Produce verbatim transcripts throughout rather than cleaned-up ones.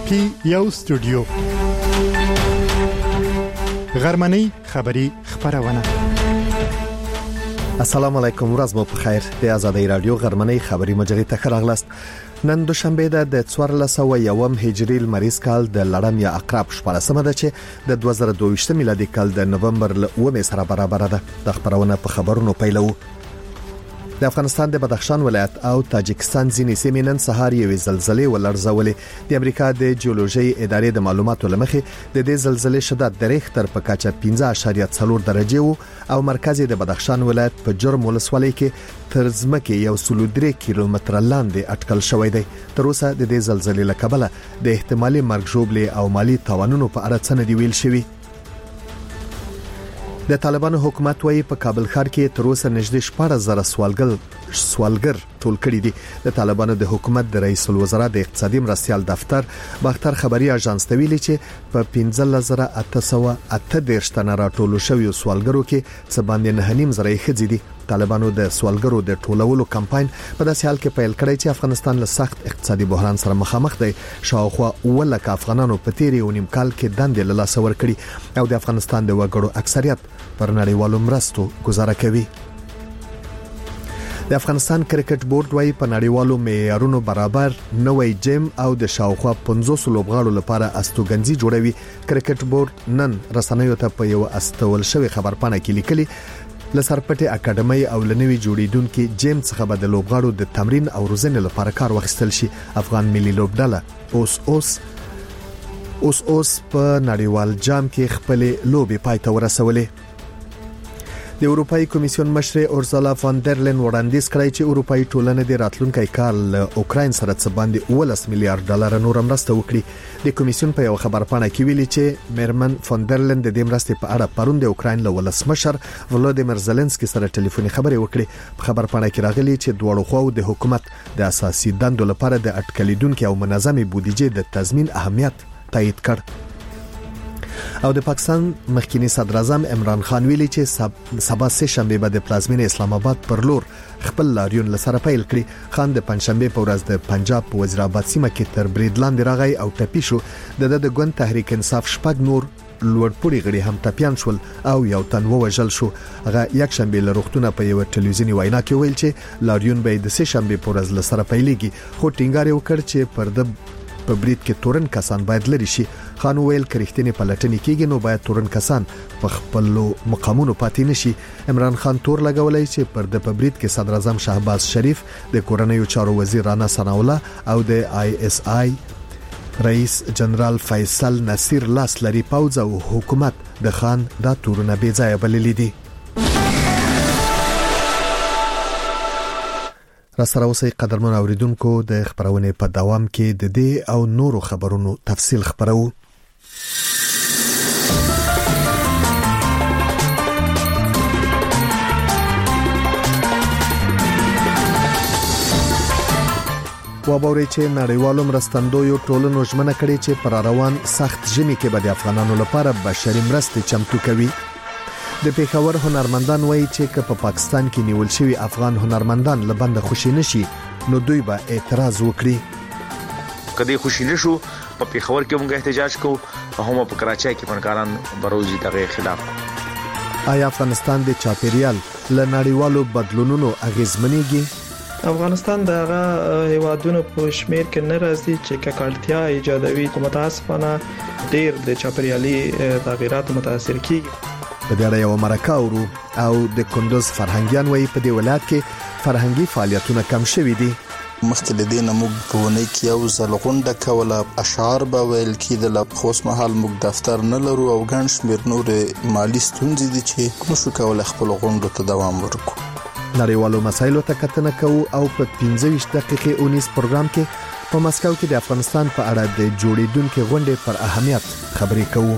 پی یو سټوډیو غرمنۍ خبری خبرونه. السلام علیکم، ورځ مو په خیر. د آزادۍ رادیو غرمنۍ خبری مجلې ته راغلاست. نن دوشنبه ده د څوارلس سوه یوم هجری لمریز کال د لړم یا عقرب شپږمه ده چې د دوه زره دوه ویشت میلادي کال د نومبر ل اوومې سره برابر ده. د خبرونه په خبرونو پیلو. د افغانستان د بدخشان ولایت او تاجکستان ځینې سیمې نن سهار یوې زلزلې ولړزولې. د امریکا د جیولوژي ادارې د معلوماتو لمخې د دې زلزلې شدت د ریختر په کچه پنځه اعشاریه څلور درجه وو او مرکز د بدخشان ولایت په جرم ولسوالۍ کې تر ځمکې یو سل او درې کیلومتر لاندې اټکل شوی دی. تر اوسه د دې زلزلې له کبله د احتمالي مرګ ژوبلې او مالی تاوانونو په اړه څه نه دی ویل شوی. د طالبانو حکومت وايي په کابل ښار کې تر اوسه نږدې شپږ زره سوالګر سوالګر ټول کړي دي. د طالبانو د حکومت د رئیس الوزرا د اقتصادي مرستيال دفتر باختر خبري اژانس ته ویلي چې په پنځه زره اته سوه اته دیرش تنه راټول شوی سوالګرو کې څه باندې نه نیم زره ښځې دي. طالبانو د سوالګرو د ټولولو کمپاین په داسې حال کې پیل کړی چې افغانستان له سخت اقتصادي بحران سره مخامخ دی. شاوخوا ولکه افغانانو په تیری او نیم کال کې دندې له لاسه ورکړي او د افغانستان د وګړو اکثریت پر نړیوالو مرستو گزاره کوي. د افغانستان کرکټ بورډ وايي په نړیوالو معیارونو برابر نوې جیم او د شاوخوا پنځوس لوبغاړو لپاره استوګنځي جوړوي. کرکټ بورډ نن رسنیو ته په یو استول شوی خبرپاڼه کې لیکلي لسرپټي اکیډمي او لنوي جوړیدونکو جیم څخه به د لوبغاړو د تمرین او روزنې لپاره کار واخیستل شي. افغان ملي لوبډله اوس اوس اوس اوس په نړیوال جام کې خپل لوبي پای ته ورسولې. د اروپאי کمیسیون مشر اورسولا فان در لین وړاندیز کړی چې اروپאי ټولنه د راتلونکي کال اوکراین سره څه باندې اوولس میلیارډ ډالر نور مرسته وکړي. د کمیسیون په یو خبرپاڼه کې ویلي چې میرمن فان در لین د دې مرستې په اړه پروند د اوکراین له ولسمشر ولودیمیر زيلنسکي سره ټلیفوني خبرې وکړي. په خبرپاڼه کې راغلي چې دواړو خواو د حکومت د اساسي دندو لپاره د اټکلیدونکو او منظمې بودیجې د تضمین اهمیت تایید کړ. او د پاکستان مخکنی صدر اعظم عمران خان ویلي چې سبا سه شنبه به د پلازمینه اسلام آباد پر لور خپل لاریون لسره پیل کړي. خان د پنځشنبه په ورځ د پنجاب په وزیر آباد سیمه کې تر بریډلاند راغی او ټپي شو. د د ګوند تحریک انصاف شپږ نور لوړپوړي غړي هم ټپيان شول او یو تن ووژل شو. هغه یک شنبه له روغتونه په یو ټلویزیونی وینا کې ویل چې لاریون به د سه شنبه په ورځ لسره پیلېږي، خو ټینګار وکړ چې پر د په بریټ کې تورن کسان باید لري شي. خان ویل کریختنی پلټنې کېږي نو باید تورن کسان په خپل مقامونو پاتې نشي. عمران خان تور لګولای چې پر د پبریټ کې صدر اعظم شهباز شریف، د کورنیو چارو وزیر رانا ثناء الله او د آی اس آی رئیس جنرال فیصل نصیر لاس لري. پوځ او حکومت د خان دا تورونه بې ځای بللي دي. را سره اوسئ قدرمن اوریدونکو، د خبرونه په دوام کې د دې او نورو خبرونو تفصیل خبرو. وابوري چې نړیوالو مرستندویو ټولنو ژمنه کړې چې پر روان سخت ژمي کې به د افغانانو لپاره بشري مرستې چمتو کوي. د پیښور هنرمندان وایي چې په پا پاکستان کې نیول شوی افغان هنرمندان لبند خوشی نشي نو دوی به اعتراض وکړي. کدی خوشی نشو په پیښور کې موږ احتجاج کوو، هم په کراچۍ کې فنکاران بروزي دغه خلاف. آیا افغانستان د چاپیریال له نړیوالو بدلونونو اغیزمنېږي؟ افغانستان دغه هیوادونو په شمیر کې نه راځي چې ککړتیا ایجادوي، کوم تاسفانه ډیر د چاپیریالي تغیراتو متاثر کیږي. په دې اړه یو مرکه اورو او د کندوز فرهنګیان وایي په دې ولایت کې فرهنګي فعالیتونه کم شوي دي. مخکې د دې نموږ په ونې کې یو ځل غونډه کوله، اشعار به ویل کېدل، خو اوس مهال موږ دفتر نه لرو او ګڼ شمېر نور مالي ستونزې دي چې نشو کولی خپل غونډو ته دوام ورکړو. نړیوالو مسایلو ته کتنه کوو او په پنځه ویشت دقیقې اونیز پروګرام کې په مسکو کې د افغانستان په اړه د جوړیدونکو غونډې پر اهمیت خبرې کوو.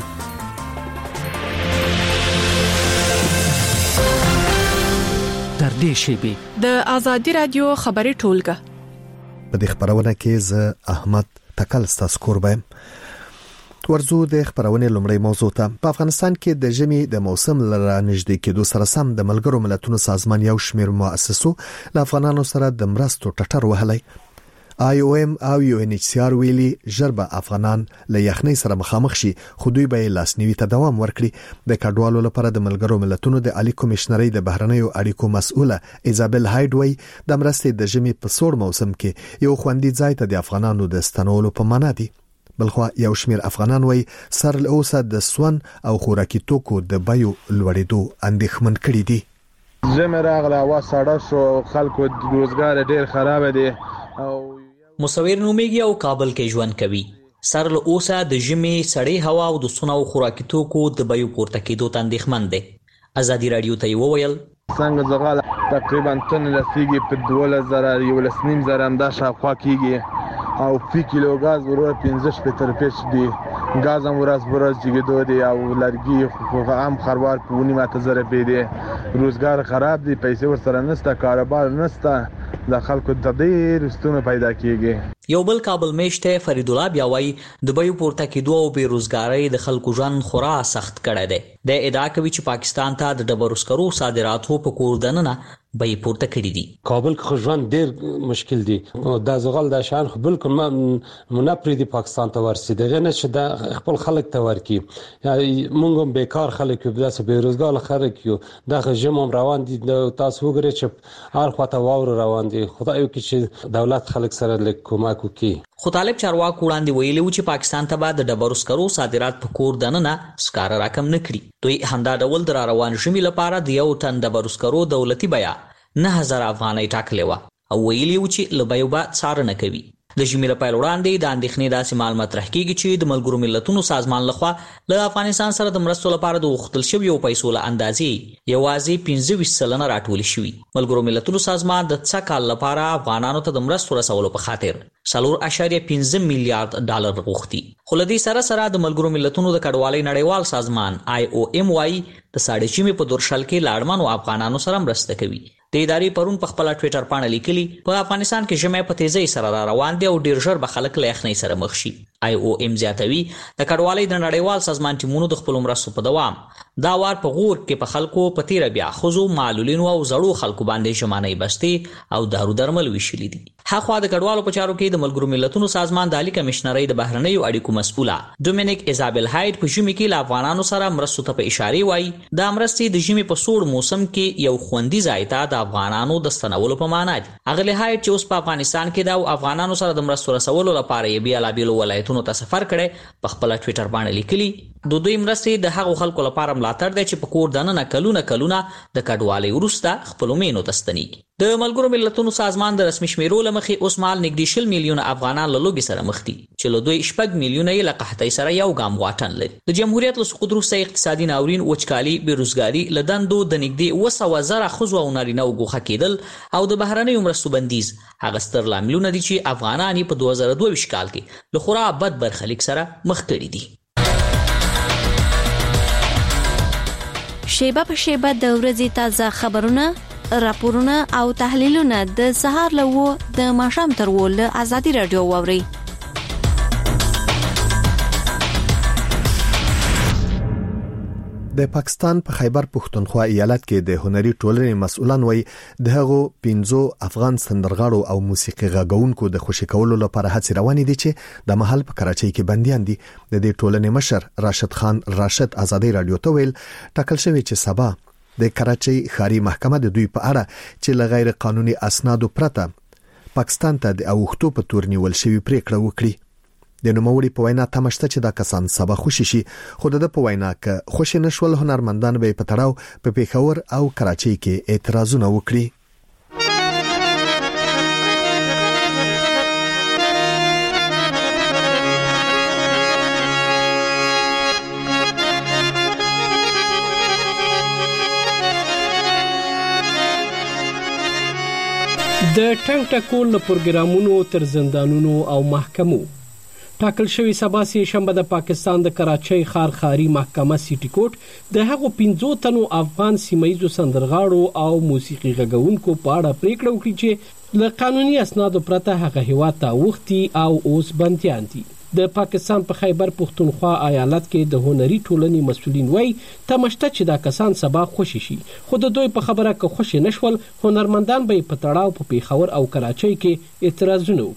تر دې شیبې د آزادۍ رادیو خبري ټولګه په دې خبرونه کې زه احمد تکل ستاسو قربان ورزو د خبرونه لومړی موضوع ته. په افغانستان کې د ژمي د موسم لره نږدې کېدو سره سم د ملګرو ملتونو سازمان یو شمېر مؤسسو له افغانانو سره د مرستو ټټر وهلی. آی او ام او یو ان ایچ سی آر ویلي ژربه افغانان له یخنۍ سره مخامخ شي خو دوی به لاسنیوي ته دوام ورکړي. د کډوالو لپاره د ملګرو ملتونو د عالی کمشنرۍ د بهرنیو اړیکو مسؤله ایزابل هاید وای د مرستې د ژمي په سوړ موسم کې یو خوندي ځای ته د افغانانو د ستنولو په معنا دي. بلخو یو شمیر افغانان وای سر له اوسه د سون او خوراکي توکو د بیو لوړېدو اندېښمن کړي دي. زموږ راغله وا ساړه شو خلکو د روزګار ډیر خراب دي او مصور نومیږي او کابل کې ژوند کوي. سر له اوسه د ژمي سړې هوا او د سون او خوراکي توکو د بیو پورته کېدو ته اندېښمن دي. ازادي رادیو ته وویل څنګه زغاله تقریبا تن لسیږي په دوله زره یو لسنیم زره هم دا شاوخوا کېږي او فی کیلو غاز ورو پنځه شپږ روپیه دی. غاز هم ورځ ورځ جګیدو دی او لرګي خو هم خروار په ونی ماته زره بي دي. روزګار خراب دي، پیسې ورسره نشته، کاروبار نشته، د خلکو د ډېر ستونزې پیدا کیږي. یو بل کابل میشته فرید الله بیا وایي د بیو پورته کېدو او بیروزګارۍ د خلکو ژوند خورا سخت کړی دی. د ادعا کوي چې پاکستان ته د ډبرو سکرو صادراتو په کور دننه بیې پورته کړي دي. کابل کې ژوند ډېر مشکل دی. د زغال د شان خو بالکل منپری دی پاکستان ته ورسي دغه نه چې د خپل خلک ته ورکی. موږ هم بیکار خلک یو، داسې بیروزګار خلک یو. دغه ژم هم روان دي. تاسو وګورئ چې هر خواته واور روان دي. خدای وکړي چې دولت خلک سره لیک کومک وکړي. خو طالب چارواکو وړاندې ویلي و چې پاکستان ته به د ډبرو سکرو صادرات په کور دننه سکاره راکم نه کړي. دوی همدا ډول د روان ژمي لپاره د یو ټن ډبرو سکرو دولتي بیه نه هزار افغانۍ ټاکلې وه او ویلي و چې له بیو به څارنه کوي. د ژمي له پیل وړاندې د اندېښنې داسې معلومات مطرح کیږي چې د ملګرو ملتونو سازمان لخوا له افغانستان سره د مرستو لپاره د غوښتل شویو پیسو له اندازې یوازې پنځه ویشت سلنه راټولې شوي. ملګرو ملتونو سازمان د څه کال لپاره افغانانو ته د مرستو رسولو په خاطر څلور اعشاریه پنځه میلیارډ ډالر غوښتي. خو له دې سره سره د ملګرو ملتونو د کډوالۍ نړیوال سازمان آی او ام وايي د ساړه ژمي په دورشل کې لاړمنو افغانانو سره مرسته کوي. د ادارې پرون په خپل ټوئیټر باندې لیکلي په افغانستان کې ژمي په تیزی سره را روان دي او ډیر ژر به خلک له یخنۍ سره مخ شي. آی او ام زیاتوي د کډوالۍ د نړیوال سازمان ټیمونو د خپل مرستو په دوام دا وار په غور کې په خلکو په تیر بیا خزو معلولینو او زړو خلکو باندې ژمنۍ بستي او دارو درمل ویشلي دي. هغه د کډوالو په چارو کې د ملګرو ملتونو سازمان د عالی کمشنرۍ د بهرنیو اړیکو مسؤله ډومینیک ایزابل هاید په ژمي کې له افغانانو سره مرستو ته په اشاره وایي د مرستې د ژمي په سوړ موسم کې یو خوندي ځای ته د افغانانو د ستنولو په معنا دي. هغه هاید چې اوس په افغانستان کې د افغانانو سره د مرستو رسولو لپاره یې بیلابیلو ولایتونو ته سفر کړي په خپل ټوئیټر باندې لیکلي د دوی مرستې د هغو خلکو لپاره ملاتړ دی چې په کور دننه کلونه کلونه د کډوالۍ وروسته خپلو مینو ته ستنېږي. د ملګرو ملتونو سازمان د رسمي شمیرو له مخې اوس مهال نږدې شل میلیونه افغانان له لوږې سره مخ دي چې له دوی شپږ میلیونه یې له قحطۍ سره یو ګام واټن لري. د جمهوریت له سقوط وروسته اقتصادي ناورین، وچکالي، بېروزګاري، له دندو د نږدې اوه سوه زره ښځو او نارینهو ګوښه کېدل او د بهرنیو مرستو بندیز هغه ستر لاملونه دي چې افغانان یې په دوه زره دوه ویشت کال کې له خورا بد برخلیک سره مخ کړي دي. شیبه په شیبه د ورځې تازه خبرونه، راپورونه او تحلیلونه د سهار له و د ماښام تر و له ازادي رادیو واوري. د پاکستان په خیبر پښتونخوا ایالت کې د هنري ټولنې مسؤلان وایي د هغو پنځو افغان سندرغاړو او موسیقي غږونکو د خوشی کولو لپاره هڅې روانې دي چې د محل په کراچۍ کې بنديان دي. د دې ټولنې مشر راشد خان راشد ازادي رادیو ته ویل ټاکل شوی چې سبا د کراچۍ ښاري محکمه د دوی په اړه چې له غیر قانوني اسنادو پرته پاکستان ته د اوښتو په تور نیول شوی پریکړه وکړي. د نوموړي په وینا تمشته چې دا کسان سبا خوشي شي، خو د په وینا کې خوشي نشول هنرمندان به په تړاو په پیښور او کراچۍ کې اعتراضونه وکړي. د ټنګ ټکول له پروګرامونو تر زندانونو او محکمو ټاکل شوی سبا سه شنبه د پاکستان د کراچۍ ښار ښاري محکمه سیټي کوټ د هغو پنځو تنو افغان سیمایي سندرغاړو او موسیقي غږونکو په اړه پریکړه وکړه چې له قانوني اسنادو پرته هغه هیواد ته وختي او اوس بنديان دي. د پاکستان په خیبر پښتونخوا ایالت کې د هنري ټولنې مسؤلین وایي تمشته چې دا کسان سبا خوشي شي، خو د دوی په خبره که خوشي نشول هنرمندان به په تړاو په پیښور او کراچۍ کې اعتراضونه وکړي.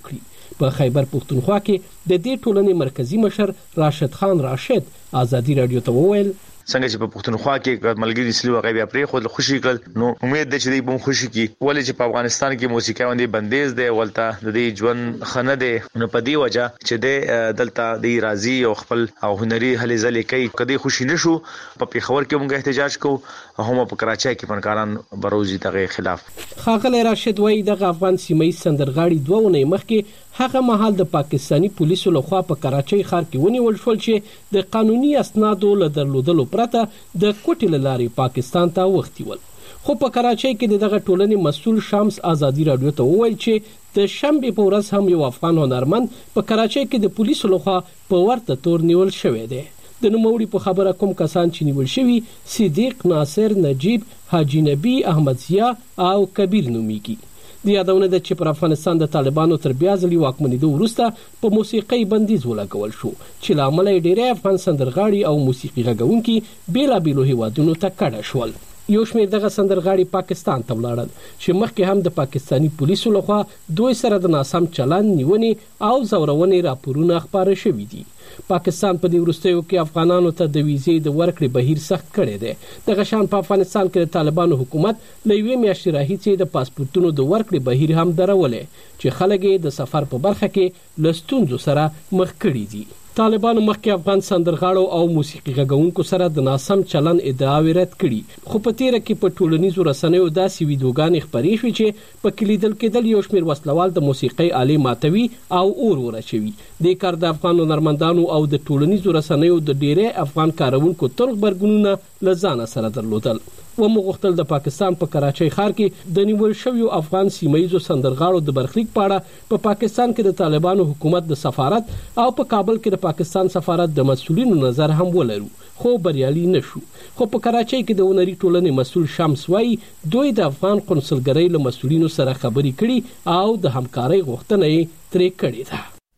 په خیبر پښتونخوا کې د دې ټولنې مرکزی مشر راشد خان راشد ازادي رادیو ته وویل څنګه چې په پښتونخوا کې ملګری سلو هغه بیا پرې خو خوشي کړ نو امید ده چې دوی به خوشي کی ولې چې په افغانستان کې موسیقي باندې بندیز دی ولته د دې ژوند خنه دی نو په دې وجه چې د دلته د راضي او خپل او هنري هلې ځلې کوي کدي خوشي نشو په پیښور کې موږ احتجاج کوو هم په کراچۍ کې فنکاران بروزي دغه خلاف خاغلی راشد وایي د افغان سیمې سندرغاړي دوه ونې مخکې هغه مهال د پاکستانی پولیسو لخوا په کراچۍ ښار کې ونیول شول چې د قانوني اسنادو له درلودلو پرته د کوټې لارې پاکستان ته وختي ول خو په کراچۍ کې دغه ټولنې مسول شمس ازادي رادیو ته وویل چې د شنبې په ورځ هم یو افغان هنرمند په کراچۍ کې د پولیسو لخوا په ورته تور نیول شوی دی د نوموړي په خبره کوم کسان چې نیول شوي صدیق ناصر نجیب حاجی نبی احمد ضیا او کبیر نومیږي د یادونه ده چې پر افغانستان د طالبانو تر بیا ځلې واکمنېدو وروسته په موسیقۍ بندیز ولګول شو چې له امله یې ډېری افغان سندرغاړي او موسیقي غږونکي بېلابېلو هیوادونو ته کډه شول یو شمېر دغه سندرغاړي پاکستان ته ولاړل چې مخکې هم د پاکستانی پولیسو لخوا دوی سره د ناسم چلند نیونې او زورونې راپورونه خپاره شوي دي پاکستان په دې وروستیو کې افغانانو ته د ویزې د ورکړې بهیر سخت کړی دی دغه شان په افغانستان کې د طالبانو حکومت له یوې میاشتې راهیسې د پاسپورتونو د ورکړې بهیر هم درولې چې خلک یې د سفر په برخه کې له ستونزو سره مخ کړي دي طالبانو مخکې افغان سندرغاړو او موسیقي غږونکو سره د ناسم چلند ادعاوې رد کړي خو په تیره کې په ټولنیزو رسنیو داسې ویډیوګانې خپرې شوې چې په کې لیدل کېدل یو شمېر وسلوال د موسیقۍ آلې ماتوي او اور ورچوي دې کار د افغان هنرمندانو او د ټولنیزو رسنیو د ډېری افغان کاروونکو تلخ غبرګونونه له ځانه سره درلودل ومو غوښتل د پاکستان په کراچۍ ښار کې د نیول شویو افغان سیمایي سندرغاړو د برخلیک په اړه په پاکستان کې د طالبانو حکومت د سفارت او په کابل کې د پاکستان سفارت د مسؤلینو نظر هم ولرو خو بریالي نشو خو په کراچۍ کې د هنري ټولنې مسؤل شمس وایي دوی د افغان قونسلګرۍ له مسؤلینو سره خبرې کړي او د همکارۍ غوښتنه یې ترې کړې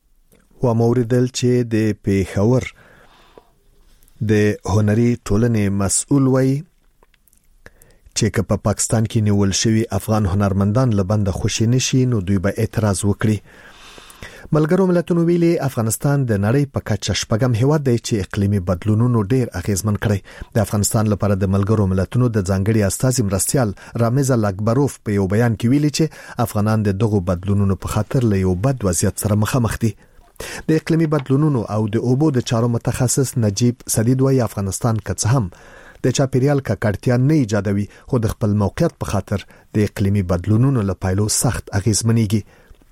ده و موردل چې د پیښور د هنري ټولنې مسؤل وایي چې که په پا پاکستان کې نیول شوی افغان هنرمندان لبنده خوشی نشي نو دوی به اعتراض وکړي ملګرو ملتونو ویلي افغانستان د نړۍ په کچه شپږم هیواد دی چې اقلیمي بدلونونو ډیر اغیزمن کړی د افغانستان لپاره د ملګرو ملتونو د ځانګړي استازي مرستيال رامز الاکبروف په یو بیان کې ویلي چې افغانان د دغو بدلونونو په خاطر له یو بد وضعیت سره مخامخ دي د اقلیمي بدلونونو او د اوبو د چارو متخصص نجیب سدید وايي افغانستان که هم د چاپیریال ککړتیا نه ایجادوي خو د خپل موقعیت په خاطر د اقلیمي بدلونونو له پایلو سخت اغیزمنېږي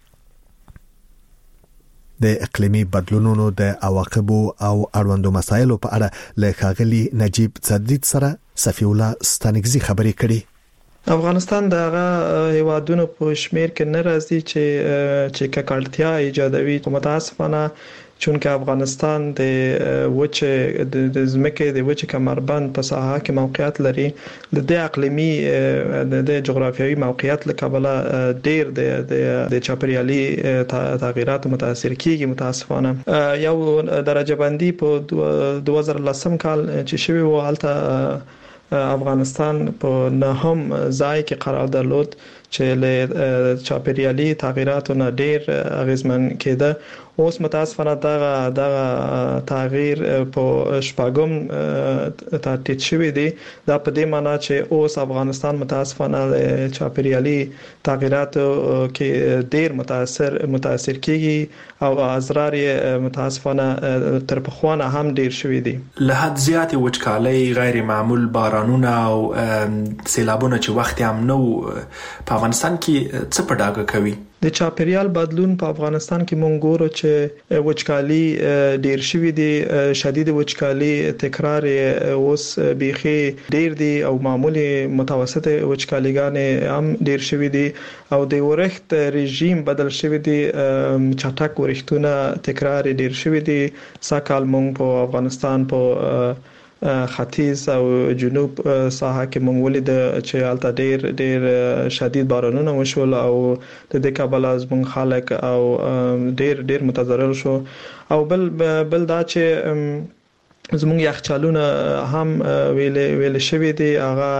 د اقلیمي بدلونونو د عواقبو او اړوندو مسایلو په اړه له ښاغلي نجیب سدید سره صفی الله ستانګزي خبرې کړي افغانستان دغه هیوادونو په شمیر کې نه راځي چې چې ککړتیا ایجادوي متاسفانه چونکه افغانستان د وچه د زمکه د وچه کمربند په ساحه کې موقعیت لري د د اقلیمي د جغرافیوي موقعیت له کبله ډیر د د چاپریالي تغیرات متاثر کیږي متاسفانه یو درجه بندي په دوه هزار ولسم کال چې شوی و حالته افغانستان په نهم ځای کې قرار درلود چې له چاپریالي تغیراتو نه ډیر اغیزمن کېده اوس متاسفانه دغه دغه تغییر په شپږم ترتیب شوی دی دا په دې معنی چې اوس افغانستان متاسفانه چاپریالي تغیراتو کې ډیر متاثر متاثر کیږي او اضرار متاسفانه تر پخوانه هم ډیر شوی دی له حد زیات وچکالۍ غیر معمول بارانونه او سیلابونه چې وخت هم نو په افغانستان کې څه په ډاګه کوي د چاپیریال بدلون په افغانستان کې مونږ ګورو چې وچکالي ډیر شوی دی شدید وچکالي تکرار اوس بيخي ډیر دی او معمولی متوسط وچکالیګان هم ډیر شوی دی او د ورښت رژیم بدل شوی دی چټک ورښتونه تکرار ډیر شوی دی ساکال مونږ په افغانستان په ختیځ او جنوب ساحه کې مونږ ولید چې الته ډیر ډیر شدید بارانونه وشول او د دې کابل از مونږ خلک او ډیر ډیر متضرر شو او بل بل دا چې زمونږ یخچالونه هم ویل ویل شوی دی هغه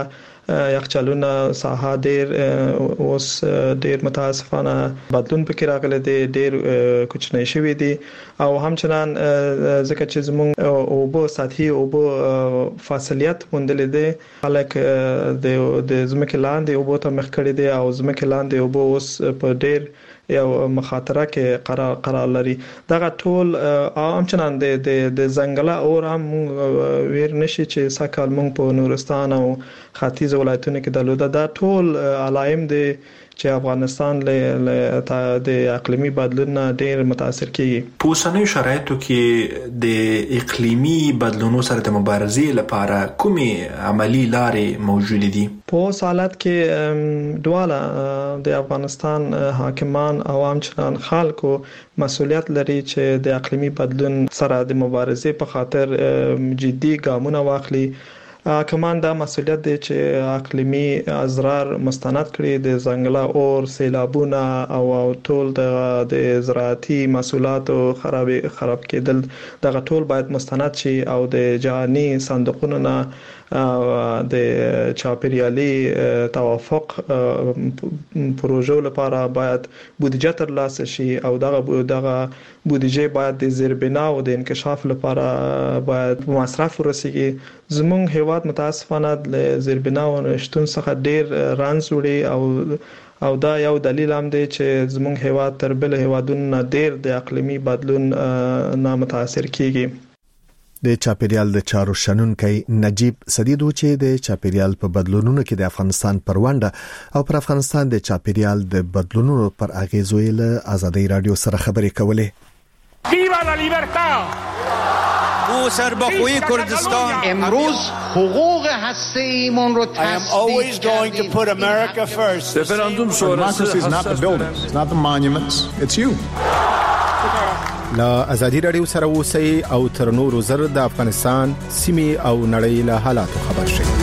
یخچالونه ساحه ډیر اوس ډیر متاسفانه بدلون پکې راغلی دی، ډیر کوچنی شوی دی او همچنان ځکه چې زموږ اوبو سطحي اوبو فاصلیت موندل دي، خلک د د زمکه لاندې اوبو ته مخ کړي دي او زمکه لاندې اوبو اوس په ډیر یو مخاطره کې قرار قرار لري. دغه ټول همچنان د د ځنګل اور هم ویر نشي چې سکهال مونږ په نورستان او ختیځ ولایتونو کې درلوده. دا ټول علائم دي چې افغانستان له د اقلیمي بدلون ډیر متاثر کیږي. په اوسنیو شرایطو کې د اقلیمي بدلونونو سره د مبارزې لپاره کومې عملی لارې موجود دي؟ په اوس حالت کې دواله د افغانستان حاکمان او همچنان خلکو مسؤلیت لري چې د اقلیمي بدلون سره د مبارزې په خاطر جدي ګامونه واخلي. کمان دا مسؤلیت دی چې اقلیمي اضرار مستند کړي، د ځنګل اور، سیلابونه او ټول د زراعتي محصولاتو خراب خراب کېدل دغه ټول باید مستند شي او د جهاني صندوقونو نه د چاپیریالي توافق پروژو لپاره باید بودیجه ترلاسه شي او دغه دغه بودیجه باید د زیربنا او د انکشاف لپاره باید مصرف ورسیږي. زموږ هیواد متاسفانه له زیربنا او شتون څخه ډیر رانځ وړي او او دا یو دلیل هم دی چې زموږ هیواد تر بل هیوادونو ډیر د اقلیمي بدلون نه متاثر کیږي. د چاپیریال د چارو شنونکي نجیب سدیدو چې د چاپیریال په بدلونونو کې د افغانستان پر ونډه او پر افغانستان د چاپیریال د بدلونونو پر اغیزو له آزادۍ رادیو سره خبرې کولې. ویوا لا لیبرتا! او سربخوی کردستان امروز حقوق هسته‌ایمون رو تثبیت کردیم. رفراندوم شورای is not the buildings, it's not the monuments, it's you. لا ازادي رادیو سره اوسئ او تر نورو زر د افغانستان سیمې او نړۍ له حالاتو خبر شئ.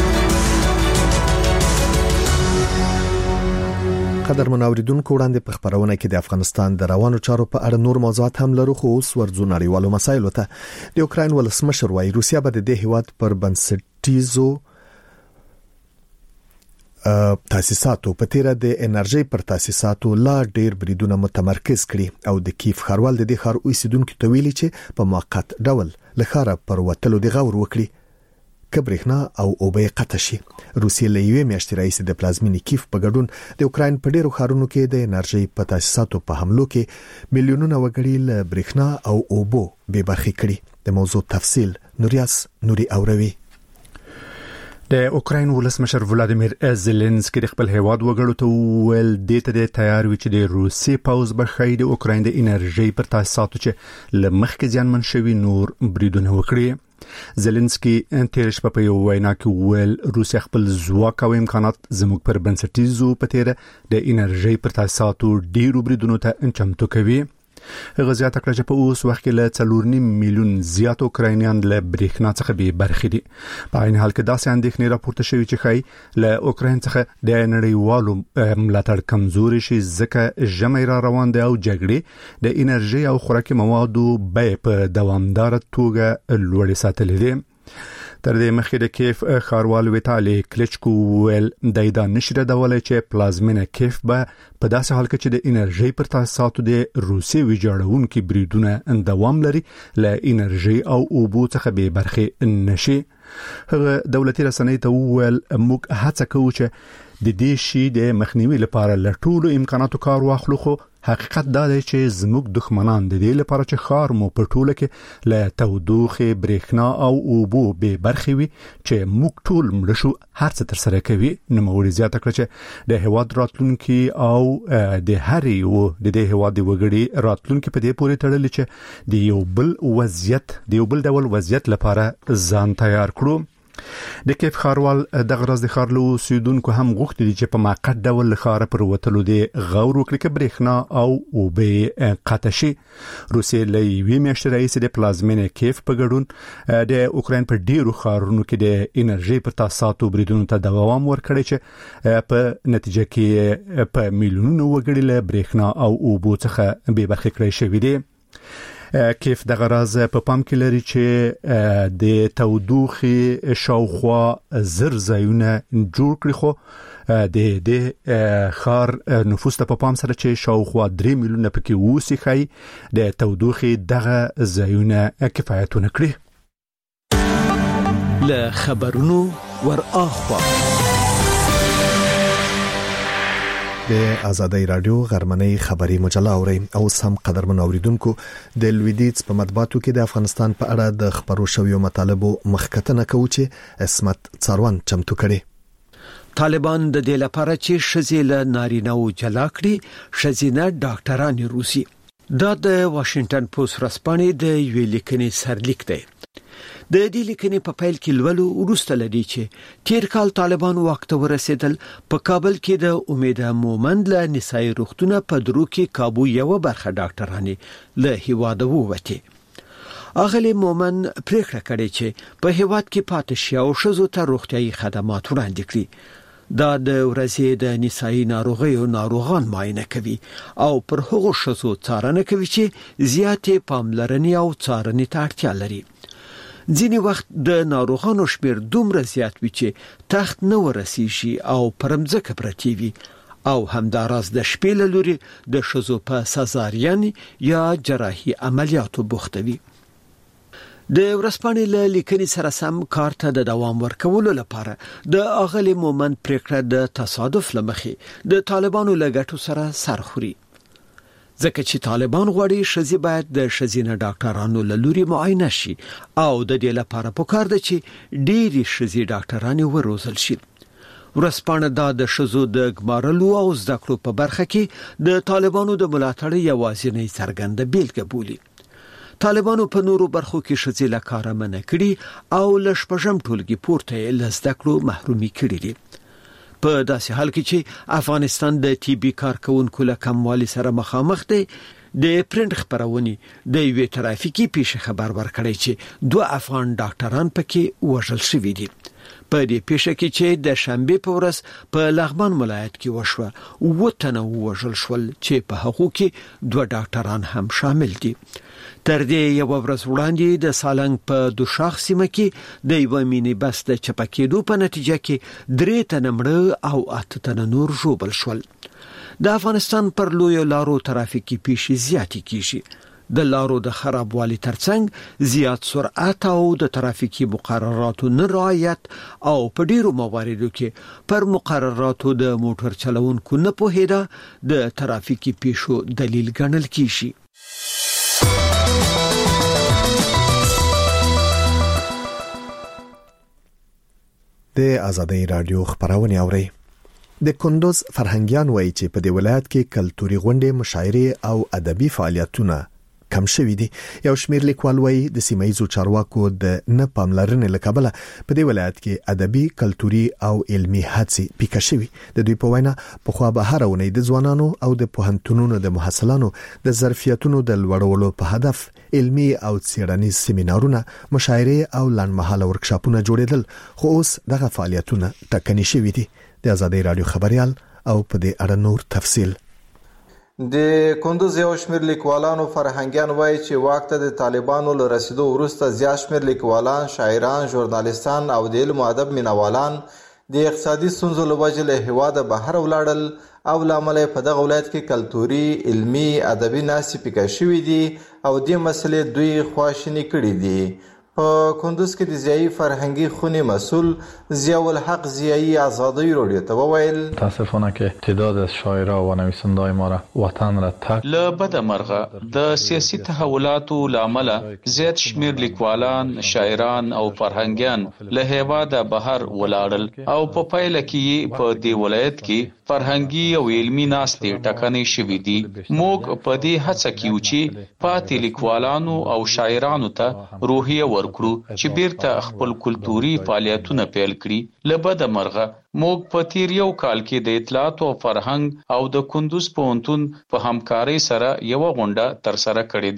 قدر منوریدونکو وړاندې په خبرونه کې د افغانستان د روانو چارو په اړه نور موضوعات هم لرو، خو اوس ورځو نړیوالو مسایلو ته. د اوکراین ولسمشر وايي روسیا به د دې هیواد پر بنسټیزو تاسیساتو په تیر د انرژي پر تاسیساتو لا ډیر بریدونه متمرکز کړي او د کیف خاروال د دې خار اوسیدونکو ته ویلي چې په موقت ډول لخره پر وتلو د غور وکړي کبرخنا او اوبه قطع شي. روسیې له یوې میاشتې راهیسې د پلازمینې کیف په ګډون د اوکراین په ډیرو ښارونو کې د انرژي په تاسیساتو په حملو کې میلیونونه وګړي له برېښنا او اوبو بې برخې کړي. د موضوع تفصیل نوریاس نوري اوروي. د اوکراین ولسمشر ولادیمیر زيلنسکي د خپل هیواد وګړو ته ویل د ته د تیار وي چې د روسي پاوز بخښي د اوکراین د انرژي پر تاسیساتو چې لمخکې ځانمن شوی نور بریدونه وکړي. زيلنسکي تیر شپه په یو وینا کې ویل روسیا خپل ځواک او امکانات زموږ پر بنسټیزو په تیر د انرژي پر تاسیساتو ډیرو بریدونو ته چمتو کوي. هغه زیاته کړه چې په اوس وخت کې له څلور نیم میلیون زیات اوکراینیان له برېښنا څخه بې برخې دي. په عین حال کې داسې اندېښنې راپورته شوې چې ښایي له اوکراین څخه د نړیوالو ملاتړ کمزوري شي ځکه ژمی را روان دی او جګړې د انرژي او خوراکي موادو بیې په دوامداره توګه لوړې ساتلې دي. تر دې مخکې د کیف ښاروال ویتالي کلیچکو ویل د ایدا نشره دولې چې پلازمینه کیف به په داسې حال کې چې د انرژي پر تاسیساتو د روسي ویجاړونکو بریدونه دوام لري له انرژي او اوبو څخه به برخه نشي. هغه دولتي رسنۍ ته ویل موږ هڅه کوو چې د دې شي د مخنیوي لپاره له ټولو امکاناتو کار واخلو، خو حقیقت دا دی چې زموږ دښمنان د دې لپاره چې خار مو په ټوله کې له تودوخه برېښنا او اوبو به برخې وي چې موږ ټول مړ شو هر څه تر سره کوي. نوموړي زیاته کړه چې د هواد راتلونکي او د هر یو د دې هواد وګړي راتلونکي په دې پورې تړلې چې د یو بل وضعیت د یو بل ډول وضعیت لپاره ځان تیار کړو. د کیف خاروال د غرض د خارلو سیدونکو هم غوښتي دي چې په موقت ډول لخاره پر وتلو دی غور وکړي کې برېښنا او اوبه قطع شي. روسیې له یوې میاشتې راهیسې د پلازمینې کیف په ګډون د اوکراین په ډیرو ښارونو کې د انرژي پر تاسیساتو بریدونو ته دوام ورکړي چې په نتیجه کې په میلیونونو وګړي له برېښنا او اوبو څخه بې برخې کړي شوي دي. کیف د غراز په پام کې لري چې د تودوخي شاوخوا زر زایونه جوړ کړي، خو د د خار نفوس ته په پام سره چې شاوخوا درې میلیونه پکې ووسی خي د تودوخي دغه زایونه کفایتونه کړي. له خبرونو ور اخوا د آزادۍ رادیو غرمنۍ خبري مجله اوري او سم قدرمن اوریدونکو د لویدیز په مطبوعاتو کې د افغانستان په اړه د خبرو شویو مطالبو مخکتنه کوي چې اسمت څاروان چمتو کړي. طالبان د دې لپاره چې شزیل نارینه او جلا کړي شزینه ډاکټران روسي. دا د واشنگټن پوسټ رسپانې د یو لیکنې سرلیک دی. د دې لیکنې په پیل کې لولو ورسته لدی چې تیر کال طالبان وخت ورسېدل په کابل کې د امید مومند له نسایي روغتونه په درو کې کابو یو برخه ډاکټرانې له هیواده ووتې. اغلی مومن پریکړه کړې چې په هیواد کې پاتې شي او شزو ته روغتيایي خدمات وړاندې کړي. دا د ورځې د نسایي ناروغیو ناروغان معاینه کوي او پر هغو شزو څارنه کوي چې زیاتې پاملرنې او څارنې ته اړتیا لري. ځینې وخت د ناروغانو شمیر دومره زیات وي چې تخت نه ورسیږي او پرمځکه پرتی وي او همداراز د شپې له لوري د شزو په سزارین یا جراحي عملیاتو بوختوي. د ورسپانې له لیکنې سره سم کار ته د دوام ورکولو لپاره د اغلی مومند پریکړه د تصادف لمخې د طالبانو له ګټو سره سرخوري. ځکه چې طالبان غواړي شزي باید د شزینه ډاکټرانو له لوري معاینه شي او د دې لپاره پکار دی چې ډېری شزي ډاکټرانو وروزل شي. ورسپانه دا د شزو د ګمارلو او زده کړو په برخه کې د طالبانو د ملاتړ یوازینی څرګنده بیلګه بولي. طالبانو په نورو برخو کې شزي له کاره منع کړي او له شپږم ټولګي پورته له زده کړو محرومي کړي دي. په داسې حال کې چې افغانستان د ټي بي کارکونکو له کموالي سره مخامخ دی، د پرنټ خبرونې د یوې ترافیکي پیښې خبر ورکړی چې دوه افغان ډاکټران پکې وژل شوي دي. په دې پیښه کې چې د شنبه په ورځ په لغمان ولایت کې وشوه اووه تنه وژل شول چې په هغو کې دوه ډاکټران هم شامل دي. تر دې یو ورځ وړاندې د سالنګ په دوشاخ سیمه کې د یو مینی بس د چپکېدو په نتیجه کې درې تنه مړه او اته تنه نور ژوبل شول. د افغانستان پر لویو لارو ترافیکي پیښې زیاتې کیږي. د لارو د خرابوالي ترڅنګ زیات سرعت او د ترافیکي مقرراتو نه رعایت او په ډیرو مواردو کې پر مقرراتو د موټر چلوونکو نه پوهېدا د ترافیکي پیښو دلیل ګڼل کیږي. د آزادۍ رادیو خبرونه اوري. د کندوز فرهنګيان وایي چې په دې ولایت کې کلتوري غونډې، مشاعرې او ادبي فعالیتونه کم شوي دي. یو شمېر لیکوال وایي د سیمایي چارواکو د نه پاملرنې له کبله په دې ولایت کې ادبي، کلتوري او علمي هڅې پیکه شوي. د دوی په وینا په خوا به هر ونې د ځوانانو او د پوهنتونونو د محصلانو د ظرفیتونو د لوړولو په هدف علمي او څېړنیز سیمینارونه، مشاعرې او لنډمهاله ورکشاپونه جوړېدل، خو اوس دغه فعالیتونه ټکني شوي دي. د آزادۍ رادیو خبريال او په دې اړه نور تفصیل. د کندوز یو شمېر لیکوالانو فرهنګیان وایي چې واک ته د طالبانو له رسیدو وروسته زیات شمېر لیکوالان، شاعران، ژورنالیستان او د علم او ادب مینوالان د اقتصادي ستونزو له وجې له هېواده بهر ولاړل او له امله په دغه ولایت کې کلتوري، علمي، ادبي ناستې پیکه شوي دي او دې مسلې دوی خواشیني کړي دي. په کندوز کې د ضیایي فرهنګي خونې مسئول ضیاءالحق ضیایی آزادی رادیو ته وویل متاسفانه که تعداد از شاعرها و نویسنده‌های ما را وطن را ترک له بده مرغه د سیاسي تحولاتو له امله زیات شمیر لیکوالان، شاعران او فرهنګیان له هېواده بهر ولاړل او په پایله کې په دې ولایت کې فرهنګي او علمي ناستې ټکنۍ شوي دي. موږ په دې هڅه کې یو چې پاتې لیکوالانو او شاعرانو ته روحیه ورکړو چې بیرته خپل کلتوري فعالیتونه پیل کړي. له بده مرغه موږ په تیر یو کال کې د اطلاعات او فرهنګ او د کندوز پوهنتون په همکارۍ سره یو غونډه ترسره کړې ده.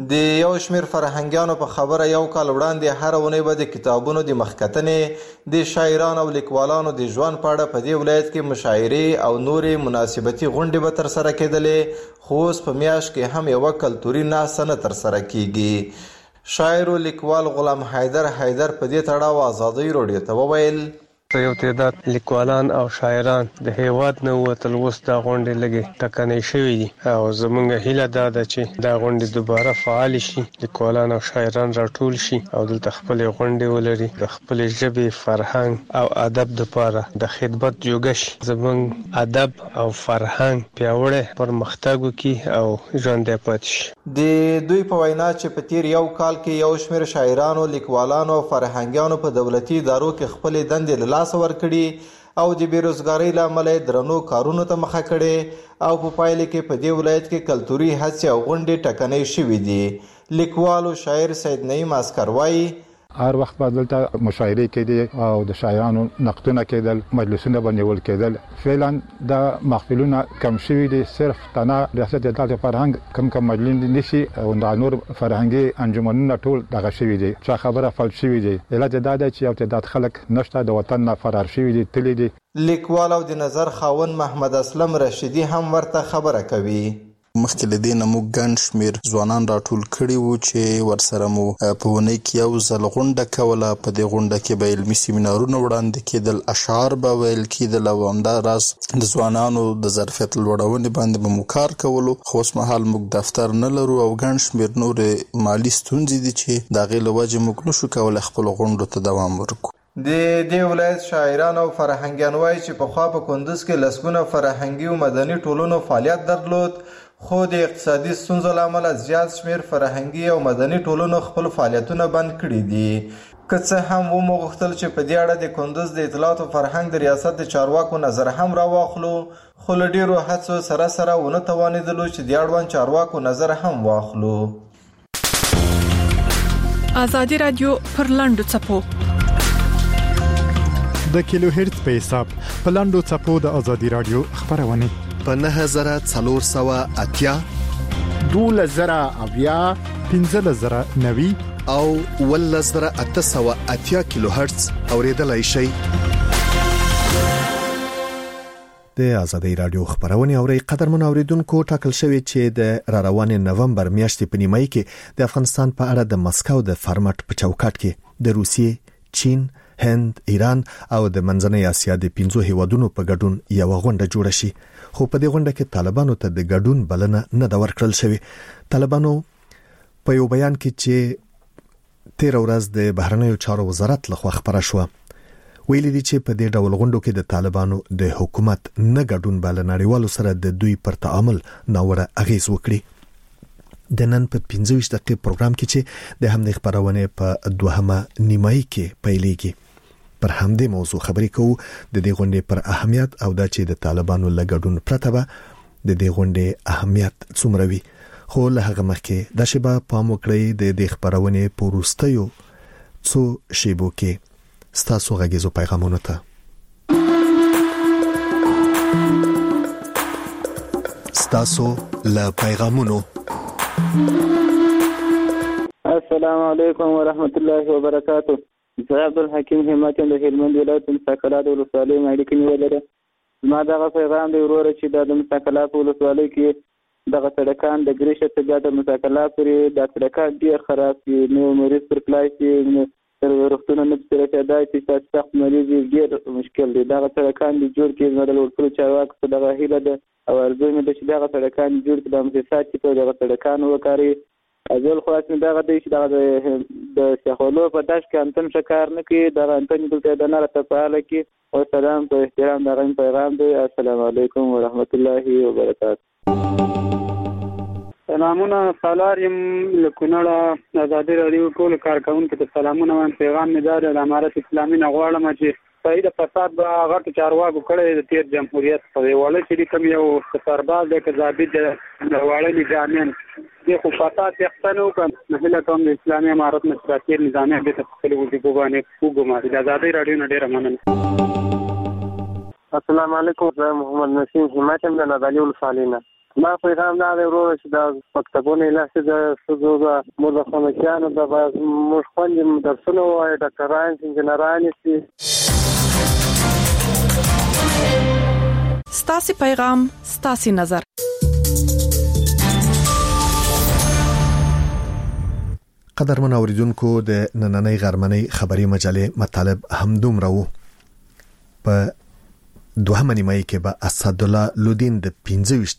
د یو شمیر فرهنګیانو په خبره یو کال وړاندې هر ونې به د کتابونو د مخکتنې د شاعرانو او لیکوالانو د ژوند په اړه په دې ولایت کې مشاعرې او نورې مناسبتي غونډې به ترسره کېدلې، خو اوس په میاشت کې هم یوه کلتوري ناسته نه ترسره کېږي. شاعر او لیکوال غلام حیدر حیدر په دې تړاو ازادۍ راډیو ته وویل: یو تعداد لیکوالان او شاعران د هیواد نه وتل اوس دا غونډې لږې ټکنۍ شوي دي او زموږ هیله دا ده چې دا غونډې دوباره فعال شي، لیکوالان او شاعران راټول شي او دلته خپلې غونډې ولري، د خپلې ژبې، فرهنګ او ادب دپاره د خدمت جوګه شي، زموږ ادب او فرهنګ پیاوړی پرمختګ وکړي او ژوندی پاتې شي. د دوی په وینا چې په تیر یو کال کې یو شمېر شاعرانو، لیکوالانو او فرهنګیانو په دولتي ادارو کې خپلې دندې له لاسه ورکړي او د بیروزګارۍ له امله درنو کارونو ته مخه کړې او په پایله کې په دې ولایت کې کلتوري هڅې او غونډې ټکنۍ شوې دي. لیکوال او شاعر سید نعیم عسکر وایي: هر وخت به دلته مشاعرې کېدې او د شاعرانو نقدونه کېدل، مجلسونه به نیول کېدل. فعلا د محفلونه کم شوي دي، صرف تنها ریاست د فرهنګ کم کم مجلس نشي او د نور فرهنګي انجمنونه ټول دغه شوي دي، چې خبره فل شوي دي. علت دا ده چې یو تعداد خلک نشته د وطن نه فرار شوي دي، تللي دي. لیکوال او د نظر خاوند محمد اسلم رشیدي هم ورته خبره کوي. مخکې له دې نه موږ ګڼ شمېر ځوانان راټول کړي وو چې ورسره مو په اونۍ کې یو ځل غونډه کوله. په دې غونډه کې به علمي سیمینارونه وړاندې کېدل، اشعار به ویل کېدل او همداراز د ځوانانو د ظرفیت لوړونې باندې به مو کار کولو. خو اوس مهال موږ دفتر نه لرو او ګڼ شمېر نورې مالي ستونزې دي چې د هغې له وجې موږ نشو کولی خپلو غونډو ته دوام ورکړو. د دې ولایت شاعران او فرهنګیان وایي چې پخوا په کندوز کې لسګونه فرهنګي او مدني ټولنو فعالیت درلود، خو د اقتصادي ستونزو له امله زیات شمېر فرهنګي او مدني ټولنو خپل فعالیتونه بند کړي دي. که څه هم ومو غوښتل چې په دې اړه د کندوز د اطلاعات او فرهنګ د ریاست د چارواکو نظر هم راواخلو، خو له ډېرو هڅو سره سره ونه توانېدلو چې د اړوند چارواکو نظر هم واخلو. ازادي رادیو پر لاندو څپو د کیلو هرتز په حساب په لاندو څپو د ازادي رادیو خبرونه په نه زره څلور سوه اتیا، دوله زره اویا، پنځه زره نوي او اوله زره اته سوه اتیا کیلو هرتز اوریدلای شئ. د ازادي رادیو خبرونه اوري. قدرمن اوریدونکو، ټاکل شوی چې د را روان نومبر میاشتې په نیمایي کې د افغانستان په اړه د مسکو د فارمټ په چوکاټ کې د روسیې، چین، هند، ایران او د منځنۍ اسیا د پنځو هیوادونو په ګډون یو غونډه جوړه شي. خو په دې غونډه کې طالبانو ته د ګډون بلنه نه دا ورکړل شوی. طالبانو په یو بیان کې چې تیر ورځ د بهرنیو چارو وزارت لخوا خبره شو، ویلي دي چې په دې ډول غونډو کې د طالبانو د حکومت نه ګډون بل نړیوالو سره د دوی پر تعامل ناوړه اغیز وکړي. د نن په پنځه ویشت دقیقې پروګرام کې چې د همدې خبرونه په دوهمه نیمایي کې پیلېږي، پر همدې موضوع خبرې کوو، د دې غونډې پر اهمیت او دا چې د طالبانو له ګډون پرته به د دې غونډې اهمیت څومره وي. خو له هغه مخکې دا شی به پام وکړئ د دې خبرونې په وروستیو څو شیبو کې ستاسو غږیزو پیغامونو ته. ستاسو له پیغامونو. السلام علیکم ورحمت الله وبرکاته. زه عبدالحکیم همت یم د هلمند ولایت مساکلات ولسوالۍ اړیکې نیولې ده. زما دغه پیغام دی وروره چې دا د مساکلات ولسوالۍ کې دغه سړکان د ګریشه څخه بیا د مساکلات پورې دا سړکان ډېر خراب دي، نو مریض پر تلای شي، روغتون نه پرې رسېدای چې تاسو سخت مریض ډېر مشکل دی. دغه سړکان دې جوړ کړي، زما د لوړپوړو چارواکو څخه دغه هیله ده او ارزو مې ده چې دغه سړکان جوړ کړي، د موسسات چې په دغه سړکانو وکاري. ازل خواست مې دغه دی چې دغه د شیخولو په داش کې انتن ښه کار نه کوي، دغه انتن دلته د نه راته فعاله کړي. وسلام په احترام دغه پیغام دی. السلام علیکم ورحمت الله وبرکاته. سلامونه، سالار یم له کونړه. ازادي راډیو ټول کارکوونکو ته سلامونه وایم. پیغام مې دا دی د امارت اسلامي نه غواړم چې صحیح د فساد به غټو چارواکو کړی د تېر جمهوریت په واړه چې کوم یو سرباز دی که ضابط دی د واړه نظامیان دی، خو فساد یې نه وکړم. نو هیله کوم د اسلامي امارت نه چې دا تېر نظامیان بېرته په خپلو وظیفو باندې وګماري. د ازادۍ راډیو نه ډېره مننه. السلام علیکم. زه محمد نسیم همت یم د نادعلي ولسوالۍ نه. ما پیغام دا دی ورور چې د مکتبونو لاسه د سوزو د مدخنکیانو د موږ خوندې درسونه وایي ډاکټران انجنیران سي. ستاسو پیغام ستاسو نظر. قدرمن اوریدونکو د نننۍ غرمنۍ خبري مجلې مطالب همدومره وو. په دوهمه نیمه کې به اسدالله لودین د پنځه ویشت